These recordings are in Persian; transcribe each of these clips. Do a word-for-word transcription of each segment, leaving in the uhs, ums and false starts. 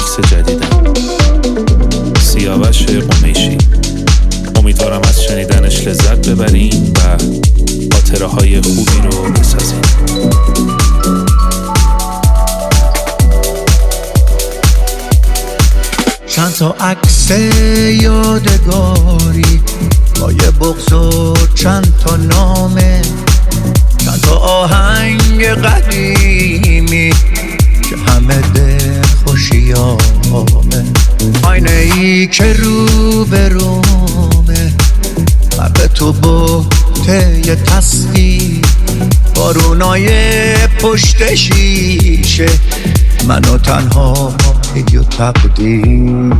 میکس جدیدم، سیاوش قمیشی. امیدوارم از شنیدنش لذت ببرین و خاطره های خوبی رو بسازین. چند تا عکس یادگاری با یه بغض و چند تا نامه، چند تا آهنگ قدیمی که همه دل خوشیامه، آینه ای که رو به رومه، مرد تو بحته یه تصویر، بارونای پشت شیشه، منو تنها یه تقدیر.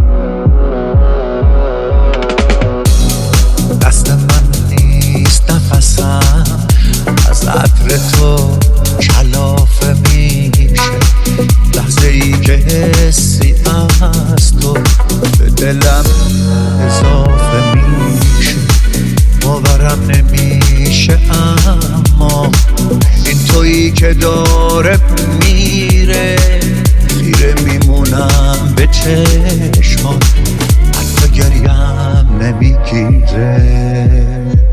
دست من نیست نفسم، از عطر تو کلافه میشه، لحظه ای که حسی از تو به دلم اضافه میشه، باورم نمیشه اما این تویی که داره میره، خیره میمونم به چشمات، حتی گریم نمیگیره،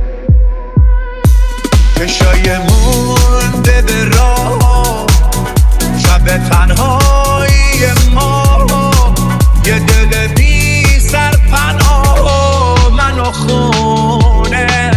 چشای مونده به راه، شب تنهایی ما، یه دل بی سرپناه منو خونه.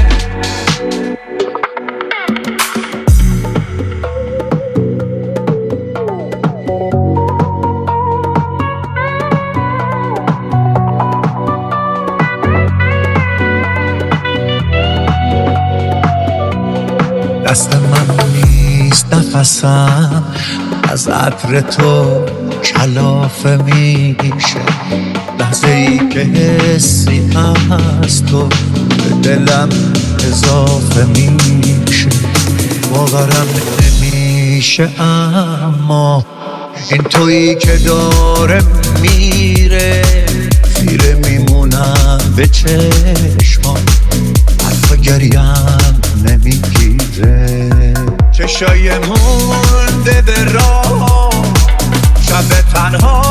دست من نیست نفسم، از عطر تو کلافه میشه، لحظه ای که حسی از تو به دلم اضافه میشه، باورم نمیشه اما این تویی که داره میره، خیره میمونم به چشمات، حرف گریم نمیگیره، چشای مونده به راه، شب تنها